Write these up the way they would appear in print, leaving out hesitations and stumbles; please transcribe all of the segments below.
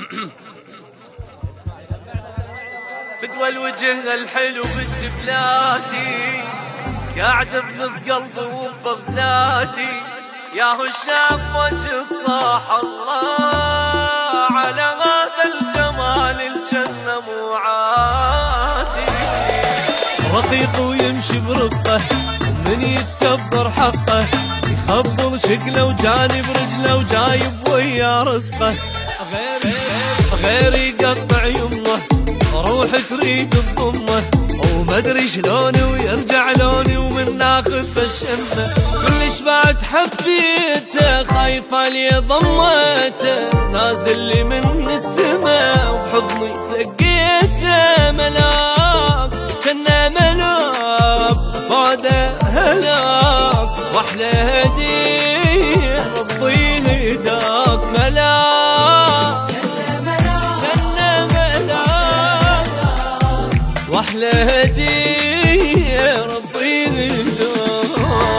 فدوى الوجه الحلو بنت بلادي قاعدة بنص قلبي وبغدادي، ياهو شاف وجه الصاح الله على هذا الجمال الجنة مو عادي. رقيق ويمشي برقه من يتكبر حقه، يخبل شكله وجانب رجله وجايب ويا رزقه. غير يقطع يمه روح تريد بضمه، ومدري شلون ويرجع لوني ومن ناخذ بالشمه. كلش بعد حبيته خايفه لي ضمته، نازل لي من السما وبحضني لقيته ملاك كنا ملاك بعده هلاك، واحلى هديه ربي هداك ملاك واحلى هديه ربي هداك.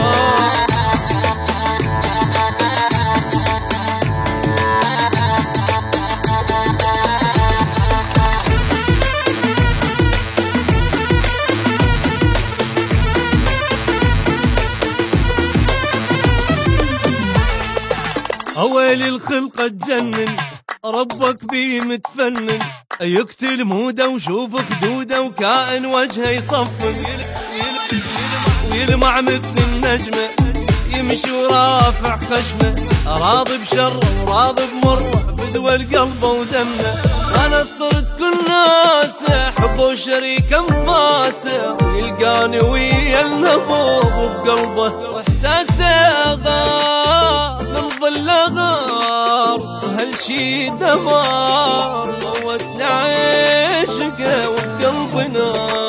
اويلي الخلقه تجنن ربك بيه متفنن، يقتل موده وشوف خدوده وكائن وجهه يصفن، ويلمع مثل النجمه يمشي ورافع خشمه، راضي بشره وراضي بمره فدوى القلب ودمه. انا صرت كل ناسه حبه وشريك انفاسه، ويلقاني ويا النبوض وبقلبه واحساسه غار من ظله غار، وهالشي دمار موتنا عشقه وبقلبنا.